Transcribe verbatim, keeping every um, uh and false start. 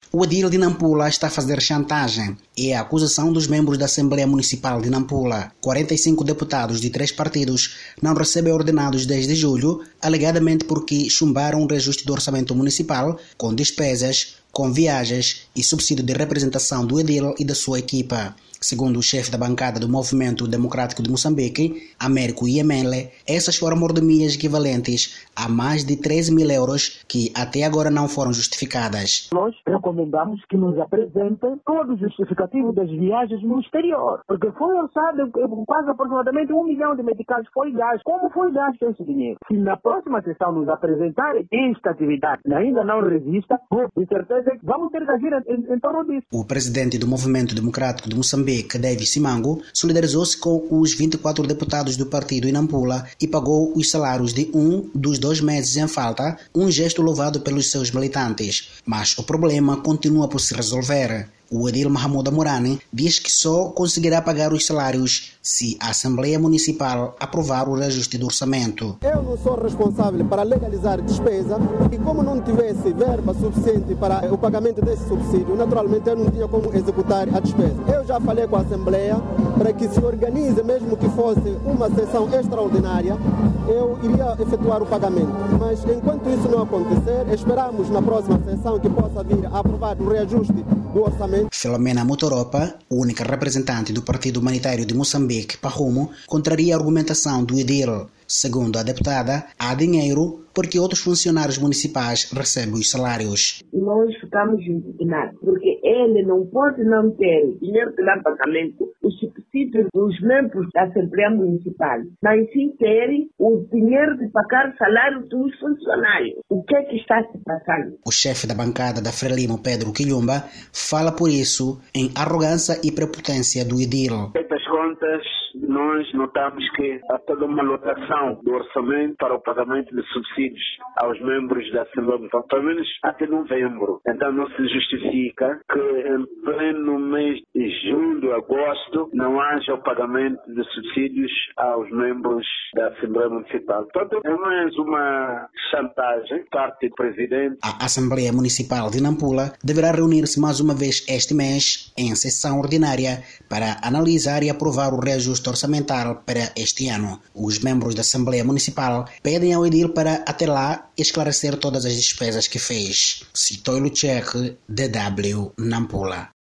O edil de Nampula está a fazer chantagem. É a acusação dos membros da Assembleia Municipal de Nampula. quarenta e cinco deputados de três partidos não recebem ordenados desde julho, alegadamente porque chumbaram um reajuste do orçamento municipal com despesas, com viagens e subsídio de representação do edil e da sua equipa. Segundo o chefe da bancada do Movimento Democrático de Moçambique, Américo Iemele, essas foram mordomias equivalentes a mais de treze mil euros que até agora não foram justificadas. Nós recomendamos que nos apresentem todo o justificativo das viagens no exterior, porque foi orçado quase aproximadamente um milhão de meticais foi gasto. Como foi gasto esse dinheiro? Se na próxima sessão nos apresentarem esta atividade ainda não resista, com certeza vamos ter que agir em, em torno disso. O presidente do Movimento Democrático de Moçambique, Davis Simango, solidarizou-se com os vinte e quatro deputados do partido em Nampula e pagou os salários de um dos dois meses em falta, um gesto louvado pelos seus militantes. Mas o problema continua por se resolver. O edil Mahamuda Morani diz que só conseguirá pagar os salários se a Assembleia Municipal aprovar o reajuste do orçamento. Eu não sou responsável para legalizar despesa e como não tivesse verba suficiente para o pagamento desse subsídio, naturalmente eu não tinha como executar a despesa. Eu já falei com a Assembleia para que se organize, mesmo que fosse uma sessão extraordinária, eu iria efetuar o pagamento. Mas enquanto isso não acontecer, esperamos na próxima sessão que possa vir a aprovar o reajuste do orçamento. Filomena Mutoropa, única representante do Partido Humanitário de Moçambique, PAHUMO, contraria a argumentação do edil. Segundo a deputada, há dinheiro porque outros funcionários municipais recebem os salários. Nós ficamos indignados porque ele não pode não ter dinheiro de dar pagamento, os subsídios dos membros da Assembleia Municipal, mas sim terem o dinheiro de pagar salário dos funcionários. O que é que está se passando? O chefe da bancada da Frelimo, Pedro Quilhumba, fala por isso em arrogância e prepotência do edil. Estas contas, nós notamos que há toda uma lotação do orçamento para o pagamento de subsídios aos membros da Assembleia Municipal, pelo menos até novembro. Então não se justifica que em pleno mês de julho, agosto, não haja o pagamento de subsídios aos membros da Assembleia Municipal. Portanto, é mais uma chantagem parte do presidente. A Assembleia Municipal de Nampula deverá reunir-se mais uma vez este mês em sessão ordinária para analisar e aprovar o reajuste orçamental para este ano. Os membros da Assembleia Municipal pedem ao edil para, até lá, esclarecer todas as despesas que fez. Citou Lucheque, D W, Nampula.